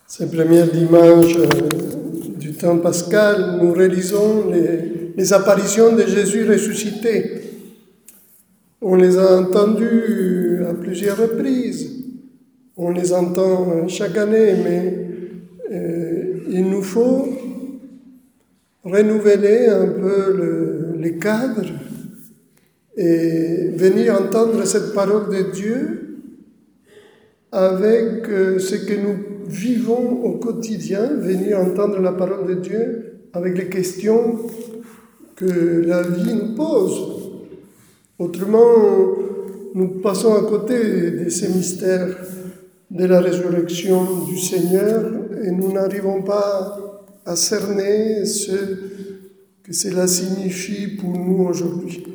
Ces premiers dimanches du temps pascal, nous réalisons les apparitions de Jésus ressuscité. On les a entendues à plusieurs reprises. On les entend chaque année, mais il nous faut renouveler un peu les cadres et venir entendre cette parole de Dieu avec ce que nous vivons au quotidien, venir entendre la parole de Dieu avec les questions que la vie nous pose. Autrement, nous passons à côté de ces mystères de la résurrection du Seigneur et nous n'arrivons pas à cerner ce que cela signifie pour nous aujourd'hui.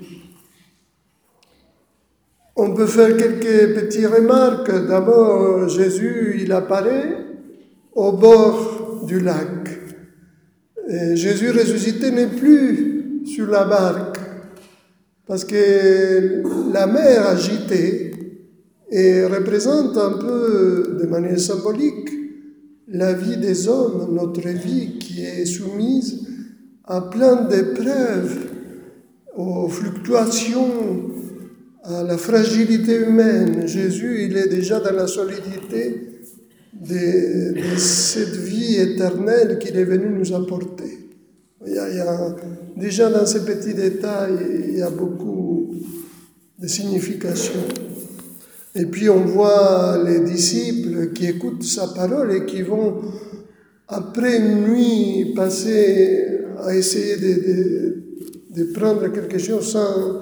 On peut faire quelques petites remarques. D'abord, Jésus, il apparaît au bord du lac. Et Jésus ressuscité n'est plus sur la barque parce que la mer agitée et représente un peu, de manière symbolique, la vie des hommes, notre vie qui est soumise à plein d'épreuves, aux fluctuations, à la fragilité humaine. Jésus, il est déjà dans la solidité de cette vie éternelle qu'il est venu nous apporter. Déjà dans ces petits détails, il y a beaucoup de signification. Et puis on voit les disciples qui écoutent sa parole et qui vont, après une nuit passée à essayer de prendre quelque chose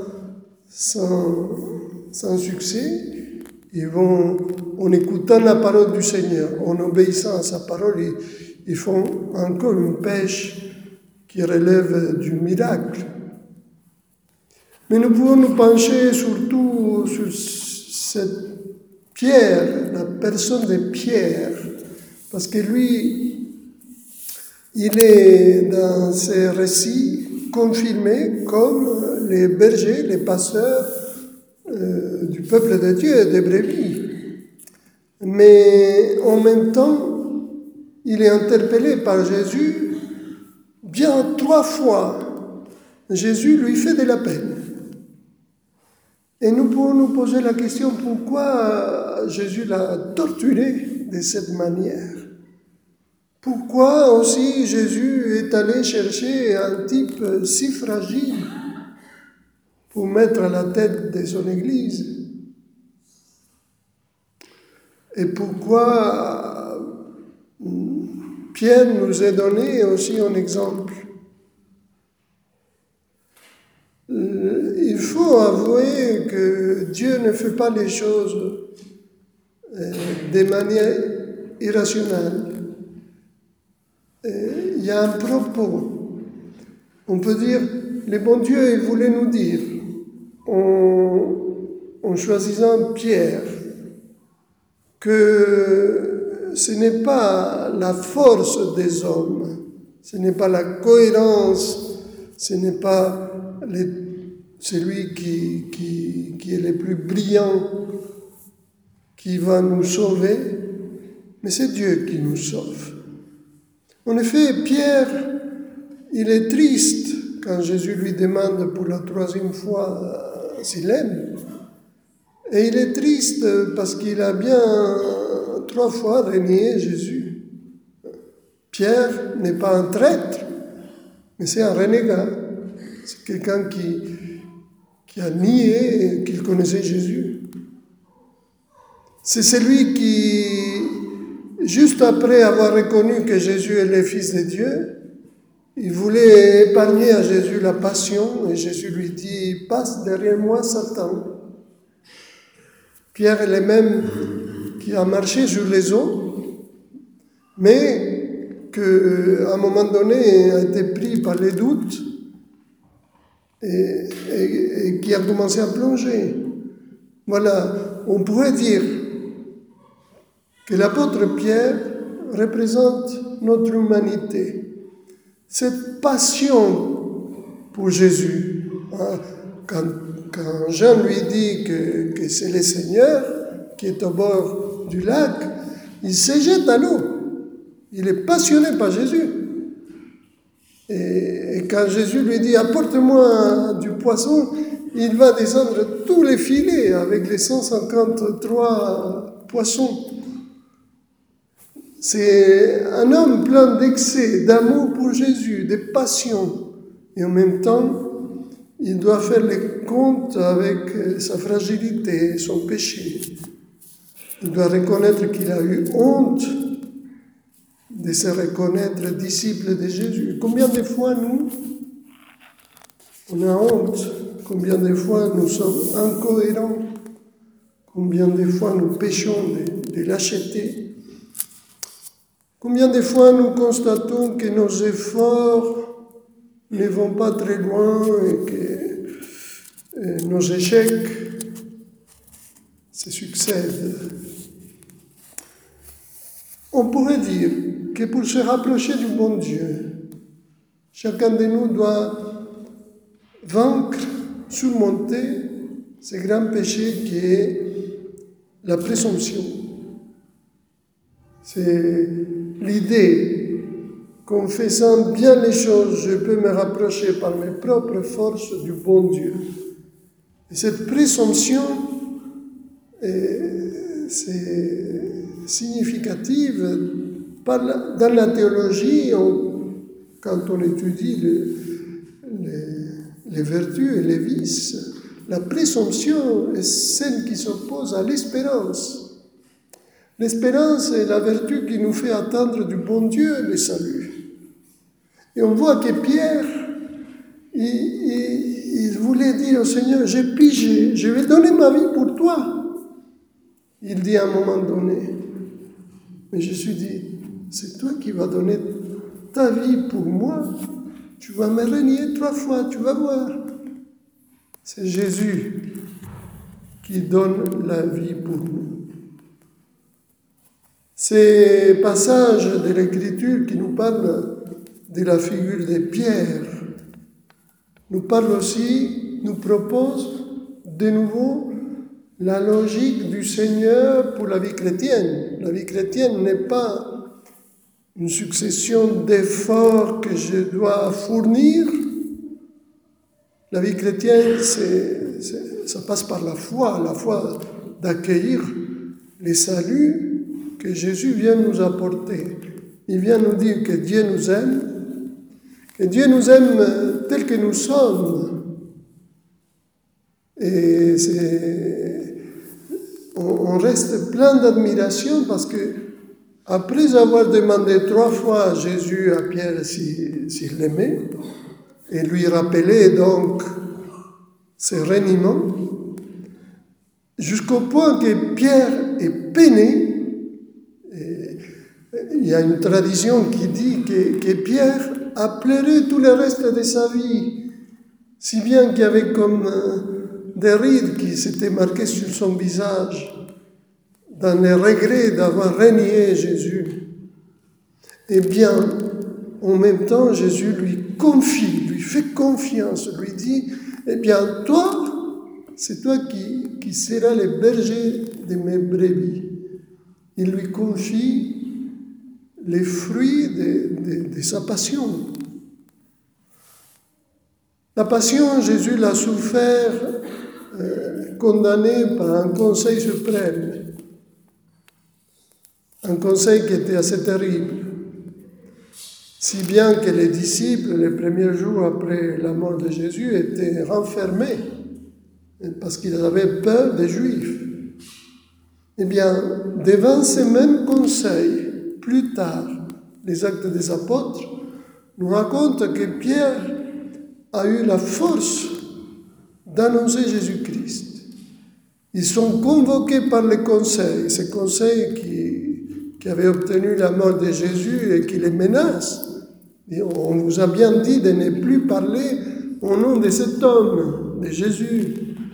sans succès, ils vont, en écoutant la parole du Seigneur, en obéissant à sa parole, ils font encore une pêche qui relève du miracle. Mais nous pouvons nous pencher surtout sur cette Pierre, la personne de Pierre, parce que lui, il est dans ces récits confirmé comme les bergers, les pasteurs du peuple de Dieu et des brebis. Mais en même temps, il est interpellé par Jésus bien 3 fois. Jésus lui fait de la peine. Et nous pouvons nous poser la question pourquoi Jésus l'a torturé de cette manière. Pourquoi aussi Jésus est allé chercher un type si fragile pour mettre à la tête de son Église? Et pourquoi Pierre nous est donné aussi un exemple? Il faut avouer que Dieu ne fait pas les choses de manière irrationnelle. Il y a un propos. On peut dire, le bon Dieu, il voulait nous dire, en choisissant Pierre, que ce n'est pas la force des hommes, ce n'est pas la cohérence, ce n'est pas celui qui est le plus brillant qui va nous sauver, mais c'est Dieu qui nous sauve. En effet, Pierre, il est triste quand Jésus lui demande pour la 3e fois s'il aime. Et il est triste parce qu'il a bien 3 fois renié Jésus. Pierre n'est pas un traître, mais c'est un renégat. C'est quelqu'un qui a nié qu'il connaissait Jésus. C'est celui qui, juste après avoir reconnu que Jésus est le Fils de Dieu, il voulait épargner à Jésus la passion, et Jésus lui dit « Passe derrière moi, Satan ». Pierre est le même qui a marché sur les eaux, mais qu'à un moment donné a été pris par les doutes et qui a commencé à plonger. Voilà, on pourrait dire que l'apôtre Pierre représente notre humanité. Cette passion pour Jésus, quand Jean lui dit que c'est le Seigneur qui est au bord du lac, il se jette à l'eau. Il est passionné par Jésus. Et quand Jésus lui dit « Apporte-moi du poisson », il va descendre tous les filets avec les 153 poissons. C'est un homme plein d'excès, d'amour pour Jésus, de passion. Et en même temps, il doit faire les comptes avec sa fragilité, son péché. Il doit reconnaître qu'il a eu honte de se reconnaître disciple de Jésus. Combien de fois nous, on a honte? Combien de fois nous sommes incohérents? Combien de fois nous péchons de lâcheté? Combien de fois nous constatons que nos efforts ne vont pas très loin et que nos échecs se succèdent? On pourrait dire que pour se rapprocher du bon Dieu, chacun de nous doit vaincre, surmonter ce grand péché qui est la présomption. C'est l'idée qu'en faisant bien les choses, je peux me rapprocher par mes propres forces du bon Dieu. Et cette présomption, c'est significative dans la théologie, quand on étudie les vertus et les vices. La présomption est celle qui s'oppose à l'espérance. L'espérance est la vertu qui nous fait attendre du bon Dieu le salut. Et on voit que Pierre, il voulait dire au Seigneur, j'ai pigé, je vais donner ma vie pour toi. Il dit à un moment donné, mais Jésus dit, c'est toi qui vas donner ta vie pour moi, tu vas me renier 3 fois, tu vas voir. C'est Jésus qui donne la vie pour nous. Ces passages de l'Écriture qui nous parlent de la figure de Pierre nous parlent aussi, nous proposent de nouveau la logique du Seigneur pour la vie chrétienne. La vie chrétienne n'est pas une succession d'efforts que je dois fournir. La vie chrétienne, ça passe par la foi d'accueillir les saluts que Jésus vient nous apporter. Il vient nous dire que Dieu nous aime tel que nous sommes. Et on reste plein d'admiration parce que après avoir demandé 3 fois à Jésus, à Pierre, s'il l'aimait, et lui rappeler donc ses reniements, jusqu'au point que Pierre est peiné. Et il y a une tradition qui dit que Pierre a pleuré tout le reste de sa vie, si bien qu'il y avait comme des rides qui s'étaient marquées sur son visage, dans le regret d'avoir renié Jésus. Eh bien, en même temps, Jésus lui fait confiance, lui dit, eh bien, toi, c'est toi qui seras le berger de mes brebis. Il lui confie les fruits de sa passion. La passion, Jésus l'a souffert, condamné par un conseil suprême. Un conseil qui était assez terrible. Si bien que les disciples, les premiers jours après la mort de Jésus, étaient renfermés parce qu'ils avaient peur des Juifs. Eh bien, devant ces mêmes conseils, plus tard, les Actes des Apôtres nous racontent que Pierre a eu la force d'annoncer Jésus-Christ. Ils sont convoqués par le conseil, ce conseil qui avait obtenu la mort de Jésus et qui les menace. Et on vous a bien dit de ne plus parler au nom de cet homme, de Jésus.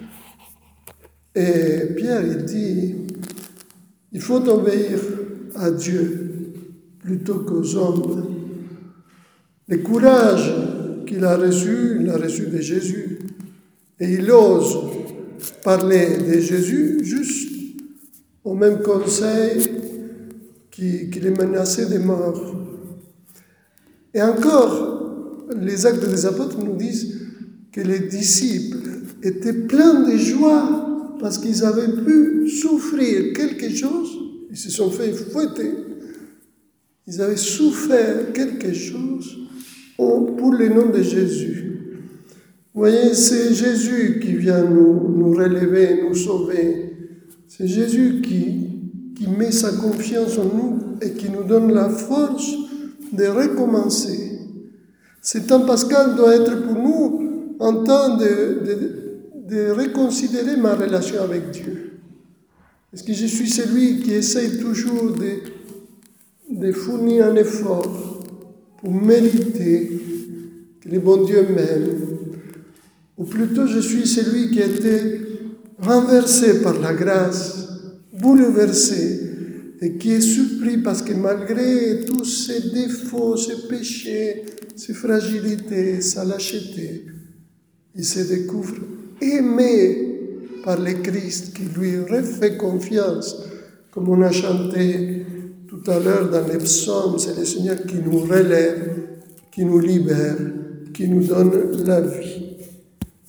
Et Pierre, il dit, il faut obéir à Dieu plutôt qu'aux hommes. Le courage qu'il a reçu, il l'a reçu de Jésus. Et il ose parler de Jésus juste au même conseil qu'il est menacé de mort. Et encore, les Actes des Apôtres nous disent que les disciples étaient pleins de joie parce qu'ils avaient pu souffrir quelque chose. Ils se sont fait fouetter. Ils avaient souffert quelque chose pour le nom de Jésus. Vous voyez, c'est Jésus qui vient nous relever, nous sauver. C'est Jésus qui met sa confiance en nous et qui nous donne la force de recommencer. Ce temps pascal doit être pour nous un temps de reconsidérer ma relation avec Dieu. Est-ce que je suis celui qui essaye toujours de fournir un effort pour mériter que le bon Dieu m'aime? Ou plutôt je suis celui qui a été renversé par la grâce, bouleversé, et qui est surpris parce que malgré tous ses défauts, ses péchés, ses fragilités, sa lâcheté, il se découvre aimé par le Christ qui lui refait confiance, comme on a chanté tout à l'heure dans les psaumes. C'est le Seigneur qui nous relève, qui nous libère, qui nous donne la vie.